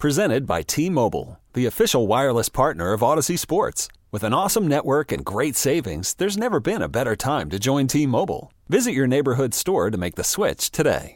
Presented by T-Mobile, the official wireless partner of Odyssey Sports. With an awesome network and great savings, there's never been a better time to join T-Mobile. Visit your neighborhood store to make the switch today.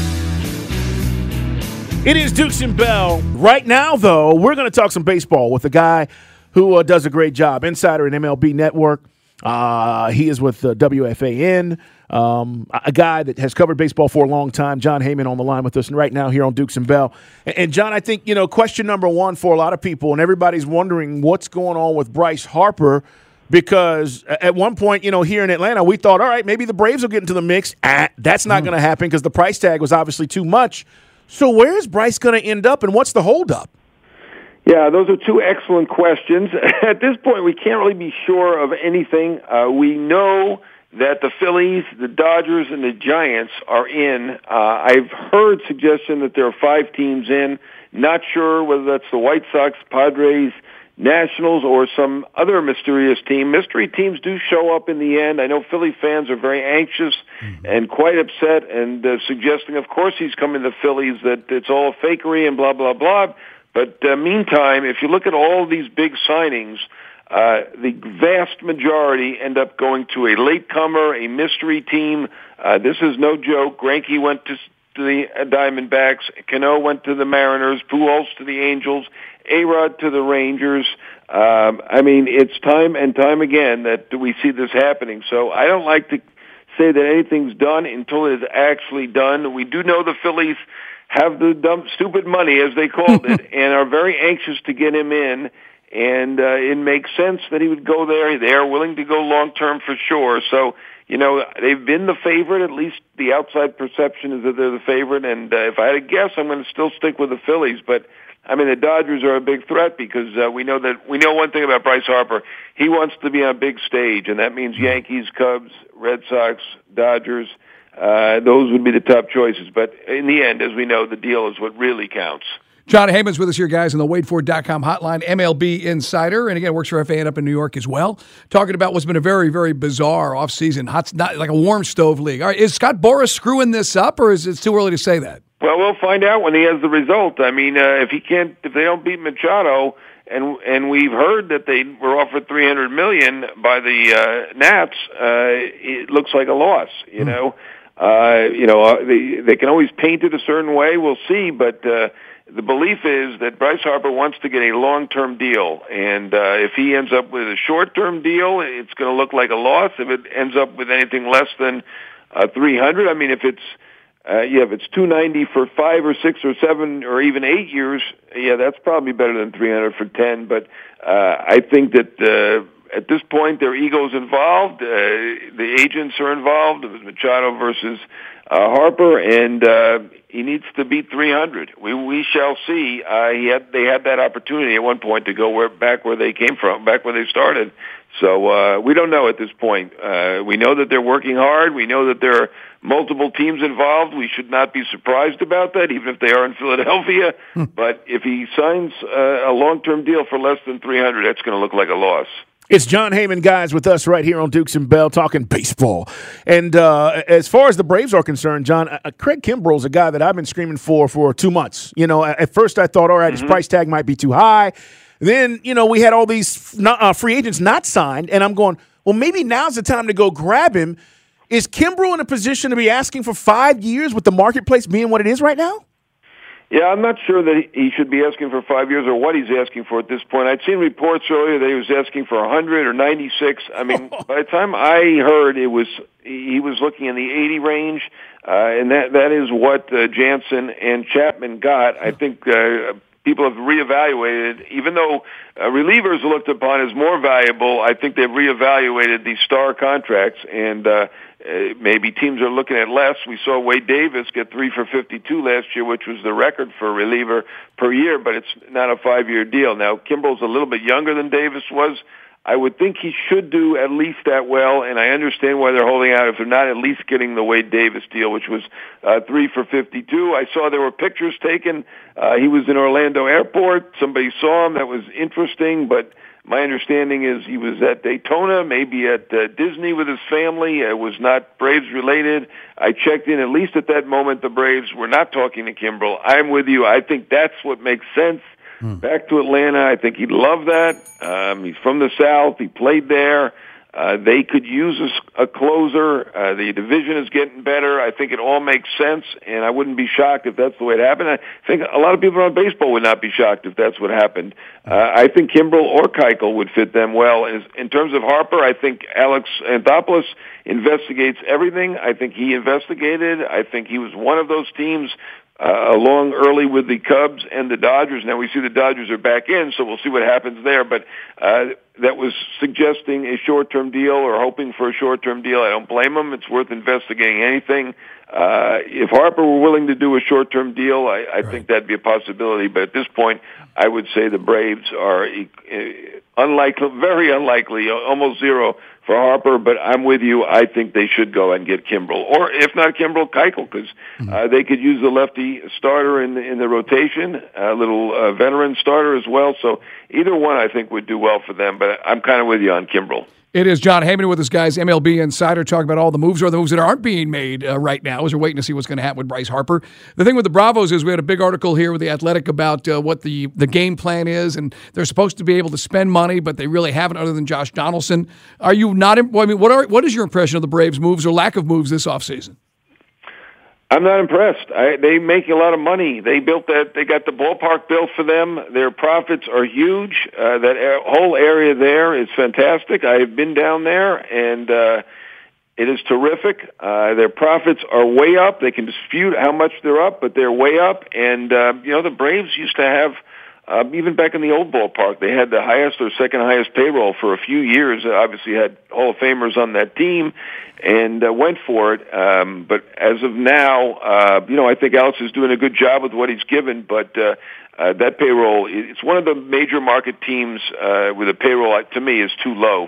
It is Dukes and Bell. Right now, though, we're going to talk some baseball with a guy who does a great job. Insider at MLB Network. He is with WFAN, a guy that has covered baseball for a long time. Jon Heyman on the line with us right now here on Dukes and Bell. And John, I think, question number one for a lot of people, and everybody's wondering what's going on with Bryce Harper, because at one point, here in Atlanta, we thought, all right, maybe the Braves will get into the mix. That's not going to happen because the price tag was obviously too much. So where is Bryce going to end up, and what's the holdup? Yeah, those are two excellent questions. At this point, we can't really be sure of anything. We know that the Phillies, the Dodgers, and the Giants are in. I've heard suggestion that there are 5 teams in. Not sure whether that's the White Sox, Padres, Nationals, or some other mysterious team. Mystery teams do show up in the end. I know Philly fans are very anxious and quite upset and suggesting, of course, he's coming to the Phillies, that it's all fakery and blah, blah, blah. But meantime, if you look at all these big signings, the vast majority end up going to a latecomer, a mystery team. This is no joke. Greinke went to the Diamondbacks. Cano went to the Mariners. Pujols to the Angels. A-Rod to the Rangers. It's time and time again that we see this happening. So I don't like to say that anything's done until it is actually done. We do know the Phillies have the dumb, stupid money, as they called it, and are very anxious to get him in. And it makes sense that he would go there. They are willing to go long-term for sure. So, they've been the favorite. At least the outside perception is that they're the favorite. And if I had to guess, I'm going to still stick with the Phillies. But, the Dodgers are a big threat because we know one thing about Bryce Harper. He wants to be on a big stage, and that means Yankees, Cubs, Red Sox, Dodgers. Those would be the top choices. But in the end, as we know, the deal is what really counts. John Heyman's with us here, guys, on the WadeFord.com hotline, MLB Insider, and again, works for FAN up in New York as well, talking about what's been a very, very bizarre offseason, not like a warm stove league. All right, is Scott Boras screwing this up, or is it too early to say that? Well, we'll find out when he has the result. If they don't beat Machado, and we've heard that they were offered $300 million by the Nats, it looks like a loss. They can always paint it a certain way. We'll see, but the belief is that Bryce Harper wants to get a long-term deal, and if he ends up with a short-term deal, it's going to look like a loss. If it ends up with anything less than 300, if it's 290 for 5 or 6 or 7 or even 8 years, that's probably better than 300 for 10. But I think that at this point, their ego's involved. The agents are involved. It was Machado versus Harper, and he needs to beat 300. We shall see. They had that opportunity at one point to go back where they came from, back where they started. So we don't know at this point. We know that they're working hard. We know that there are multiple teams involved. We should not be surprised about that, even if they are in Philadelphia. But if he signs a long-term deal for less than 300, that's going to look like a loss. It's Jon Heyman, guys, with us right here on Dukes and Bell talking baseball. And as far as the Braves are concerned, John, Craig Kimbrell's a guy that I've been screaming for 2 months. At first I thought, all right, his price tag might be too high. Then, we had all these free agents not signed, and I'm going, well, maybe now's the time to go grab him. Is Kimbrell in a position to be asking for 5 years with the marketplace being what it is right now? Yeah, I'm not sure that he should be asking for 5 years or what he's asking for at this point. I'd seen reports earlier that he was asking for 100 or 96. By the time I heard he was looking in the 80 range, and that is what Jansen and Chapman got. I think people have reevaluated, even though relievers are looked upon as more valuable. I think they've reevaluated these star contracts, and maybe teams are looking at less. We saw Wade Davis get 3 for 52 last year, which was the record for a reliever per year, but it's not a 5-year deal. Now, Kimbrell's a little bit younger than Davis was. I would think he should do at least that well, and I understand why they're holding out if they're not at least getting the Wade Davis deal, which was 3 for $52. I saw there were pictures taken. He was in Orlando Airport. Somebody saw him. That was interesting, but my understanding is he was at Daytona, maybe at Disney with his family. It was not Braves related. I checked in. At least at that moment, the Braves were not talking to Kimbrel. I'm with you. I think that's what makes sense. Back to Atlanta, I think he'd love that. He's from the South. He played there. They could use a closer. The division is getting better. I think it all makes sense, and I wouldn't be shocked if that's the way it happened. I think a lot of people around baseball would not be shocked if that's what happened. I think Kimbrel or Keuchel would fit them well. In terms of Harper, I think Alex Anthopoulos investigates everything. I think he investigated. I think he was one of those teams along early with the Cubs and the Dodgers. Now we see the Dodgers are back in, so we'll see what happens there. But that was suggesting a short-term deal or hoping for a short-term deal. I don't blame him. It's worth investigating anything. If Harper were willing to do a short-term deal, I think that'd be a possibility. But at this point, I would say the Braves are unlikely, very unlikely, almost zero for Harper, but I'm with you. I think they should go and get Kimbrel, or if not Kimbrel, Keuchel, because they could use the lefty starter in the rotation, a little veteran starter as well. So either one, I think, would do well for them. But I'm kind of with you on Kimbrel. It is Jon Heyman with us, guys. MLB Insider talking about all the moves or the moves that aren't being made right now as we're waiting to see what's going to happen with Bryce Harper. The thing with the Bravos is we had a big article here with The Athletic about what the game plan is, and they're supposed to be able to spend money, but they really haven't other than Josh Donaldson. Are you not? I mean, what is your impression of the Braves' moves or lack of moves this offseason? I'm not impressed. They make a lot of money. They built that. They got the ballpark built for them. Their profits are huge. That whole area there is fantastic. I've been down there, and it is terrific. Their profits are way up. They can dispute how much they're up, but they're way up. And the Braves used to have. Even back in the old ballpark, they had the highest or second highest payroll for a few years. Obviously had Hall of Famers on that team and went for it. But as of now, I think Alex is doing a good job with what he's given. But that payroll, it's one of the major market teams with a payroll, to me, is too low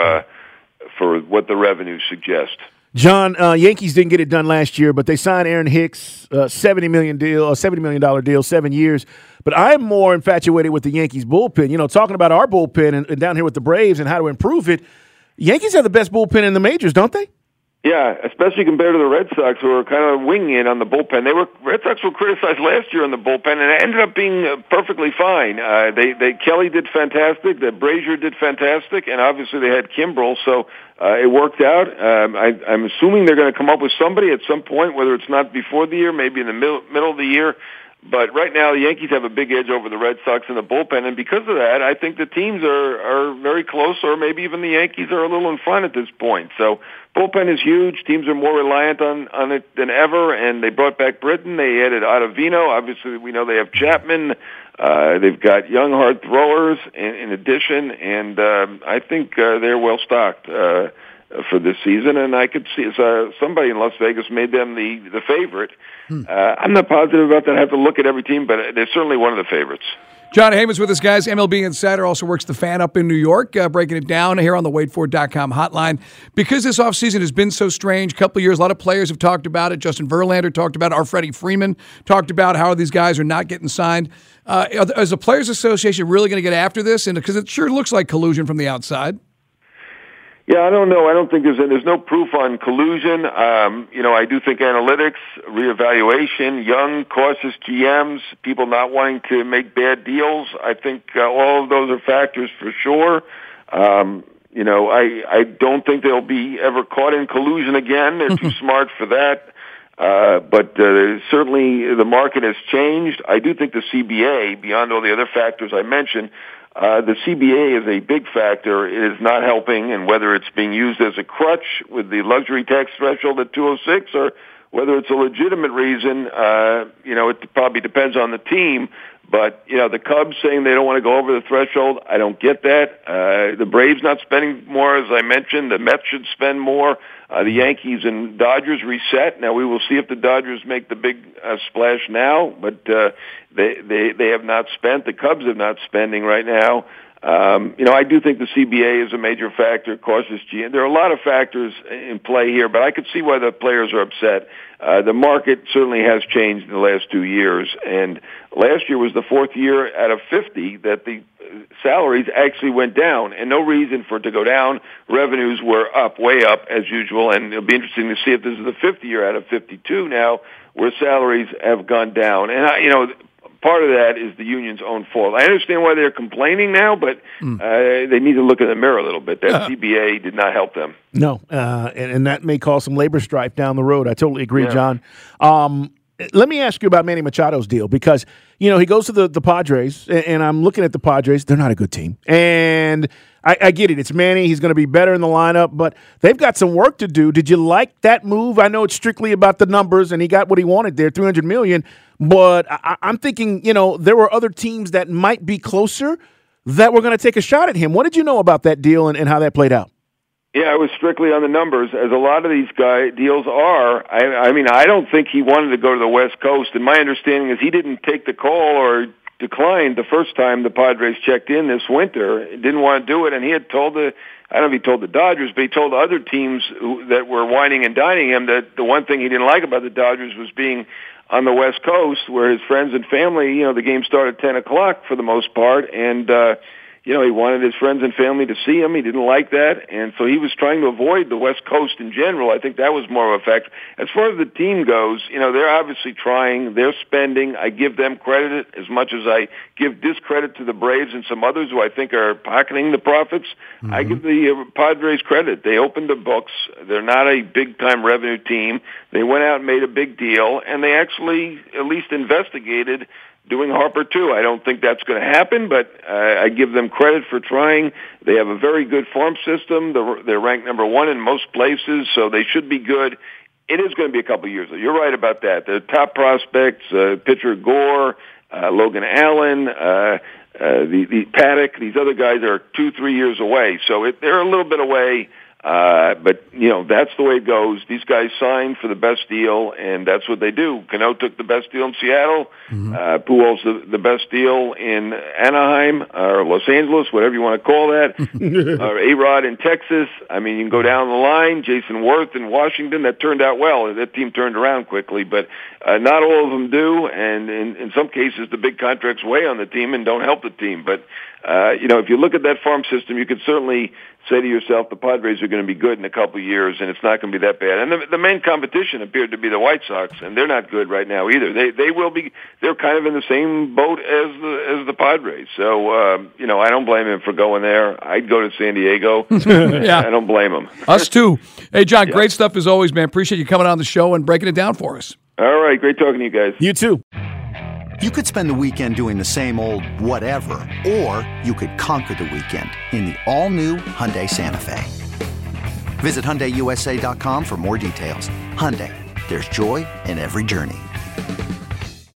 for what the revenues suggest. John, Yankees didn't get it done last year, but they signed Aaron Hicks, $70 million deal, 7 years. But I'm more infatuated with the Yankees bullpen. Talking about our bullpen and down here with the Braves and how to improve it, Yankees have the best bullpen in the majors, don't they? Yeah, especially compared to the Red Sox, who are kind of winging it on the bullpen. Red Sox were criticized last year on the bullpen, and it ended up being perfectly fine. Kelly did fantastic, Brazier did fantastic, and obviously they had Kimbrel, so it worked out. I'm assuming they're going to come up with somebody at some point, whether it's not before the year, maybe in the middle of the year. But right now, the Yankees have a big edge over the Red Sox in the bullpen, and because of that, I think the teams are very close, or maybe even the Yankees are a little in front at this point. So bullpen is huge. Teams are more reliant on it than ever, and they brought back Britton. They added Ottavino. Obviously, we know they have Chapman. They've got young, hard throwers in addition, and I think they're well-stocked for this season, and I could see somebody in Las Vegas made them the favorite. I'm not positive about that. I have to look at every team, but they're certainly one of the favorites. Jon Heyman's with us, guys. MLB Insider also works the Fan up in New York, breaking it down here on the WadeFord.com hotline. Because this offseason has been so strange, a couple of years, a lot of players have talked about it. Justin Verlander talked about it. Our Freddie Freeman talked about how these guys are not getting signed. Is the Players Association really going to get after this? And because it sure looks like collusion from the outside. Yeah, I don't know. I don't think there's no proof on collusion. I do think analytics, reevaluation, young, cautious GMs, people not wanting to make bad deals. I think all of those are factors for sure. I don't think they'll be ever caught in collusion again. They're too smart for that. But certainly the market has changed. I do think the CBA, beyond all the other factors I mentioned, the CBA is a big factor. It is not helping, and whether it's being used as a crutch with the luxury tax threshold at 206 or whether it's a legitimate reason, it probably depends on the team. But, the Cubs saying they don't want to go over the threshold, I don't get that. The Braves not spending more, as I mentioned. The Mets should spend more. The Yankees and Dodgers reset. Now, we will see if the Dodgers make the big splash now, but they have not spent. The Cubs are not spending right now. I do think the CBA is a major factor, cautious GM. There are a lot of factors in play here, but I could see why the players are upset. The market certainly has changed in the last 2 years, and last year was the fourth year out of 50 that the salaries actually went down, and no reason for it to go down. Revenues were up, way up, as usual, and it'll be interesting to see if this is the fifth year out of 52 now where salaries have gone down. And, part of that is the union's own fault. I understand why they're complaining now, but they need to look in the mirror a little bit. That CBA did not help them. No, and that may cause some labor strife down the road. I totally agree, John. Let me ask you about Manny Machado's deal because, he goes to the Padres, and I'm looking at the Padres. They're not a good team. And I get it. It's Manny. He's going to be better in the lineup, but they've got some work to do. Did you like that move? I know it's strictly about the numbers, and he got what he wanted there, $300 million. But I'm thinking, there were other teams that might be closer that were going to take a shot at him. What did you know about that deal and how that played out? Yeah, it was strictly on the numbers, as a lot of these deals are. I don't think he wanted to go to the West Coast, and my understanding is he didn't take the call or declined the first time the Padres checked in this winter. He didn't want to do it, and he had told I don't know if he told the Dodgers, but he told other teams that were whining and dining him that the one thing he didn't like about the Dodgers was being on the West Coast, where his friends and family, the game started at 10 o'clock for the most part, and he wanted his friends and family to see him. He didn't like that, and so he was trying to avoid the West Coast in general. I think that was more of a factor. As far as the team goes, they're obviously trying. They're spending. I give them credit as much as I give discredit to the Braves and some others who I think are pocketing the profits. Mm-hmm. I give the Padres credit. They opened the books. They're not a big-time revenue team. They went out and made a big deal, and they actually at least investigated doing Harper too. I don't think that's going to happen, but I give them credit for trying. They have a very good farm system. They're ranked number one in most places, so they should be good. It is going to be a couple of years, though. You're right about that. The top prospects, pitcher Gore, Logan Allen, the Paddock, these other guys are 2-3 years away, so they're a little bit away. But that's the way it goes. These guys signed for the best deal, and that's what they do. Cano took the best deal in Seattle. Mm-hmm. Pujols the best deal in Anaheim or Los Angeles, whatever you want to call that. Or A-Rod in Texas. I mean, you can go down the line. Jason Worth in Washington. That turned out well. That team turned around quickly, but not all of them do. And in some cases, the big contracts weigh on the team and don't help the team. But if you look at that farm system, you could certainly say to yourself, the Padres are going to be good in a couple of years, and it's not going to be that bad. And the main competition appeared to be the White Sox, and they're not good right now either. They will be. They're kind of in the same boat as the Padres. So I don't blame him for going there. I'd go to San Diego. Yeah. I don't blame him. Us too. Hey, John, great stuff as always, man. Appreciate you coming on the show and breaking it down for us. All right, great talking to you guys. You too. You could spend the weekend doing the same old whatever, or you could conquer the weekend in the all-new Hyundai Santa Fe. Visit HyundaiUSA.com for more details. Hyundai, there's joy in every journey.